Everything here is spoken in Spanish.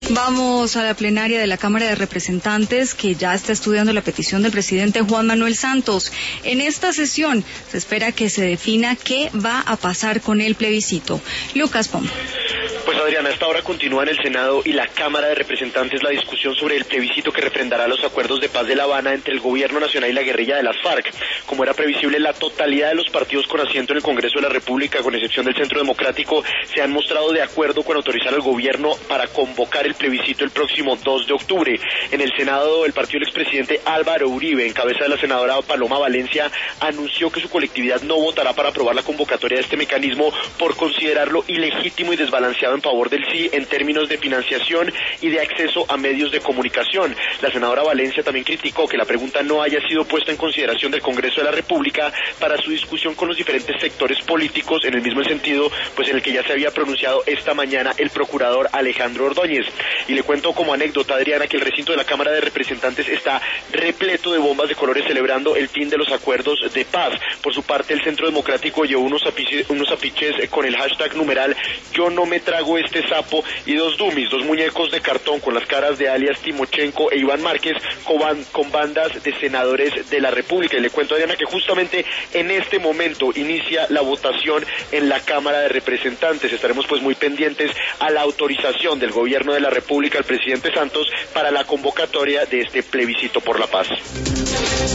Vamos a la plenaria de la Cámara de Representantes, que ya está estudiando la petición del presidente Juan Manuel Santos. En esta sesión se espera que se defina qué va a pasar con el plebiscito. Lucas Pombo. Pues Adriana, a esta hora continúa en el Senado y la Cámara de Representantes la discusión sobre el plebiscito que refrendará los acuerdos de paz de La Habana entre el gobierno nacional y la guerrilla de las FARC. Como era previsible, la totalidad de los partidos con asiento en el Congreso de la República, con excepción del Centro Democrático, se han mostrado de acuerdo con autorizar al gobierno para convocar el plebiscito el próximo 2 de octubre. En el Senado, el partido del expresidente Álvaro Uribe, en cabeza de la senadora Paloma Valencia, anunció que su colectividad no votará para aprobar la convocatoria de este mecanismo por considerarlo ilegítimo y desbalanceado en favor del sí en términos de financiación y de acceso a medios de comunicación. La senadora Valencia también criticó que la pregunta no haya sido puesta en consideración del Congreso de la República para su discusión con los diferentes sectores políticos, en el mismo sentido pues en el que ya se había pronunciado esta mañana el procurador Alejandro Ordóñez. Y le cuento como anécdota, Adriana, que el recinto de la Cámara de Representantes está repleto de bombas de colores celebrando el fin de los acuerdos de paz. Por su parte, el Centro Democrático llevó unos afiches con el hashtag numeral "Yo no me trago este sapo" y dos muñecos de cartón con las caras de alias Timochenko e Iván Márquez con bandas de senadores de la República. Y le cuento, Adriana, que justamente en este momento inicia la votación en la Cámara de Representantes. Estaremos pues muy pendientes a la autorización del gobierno de la República al presidente Santos para la convocatoria de este plebiscito por la paz.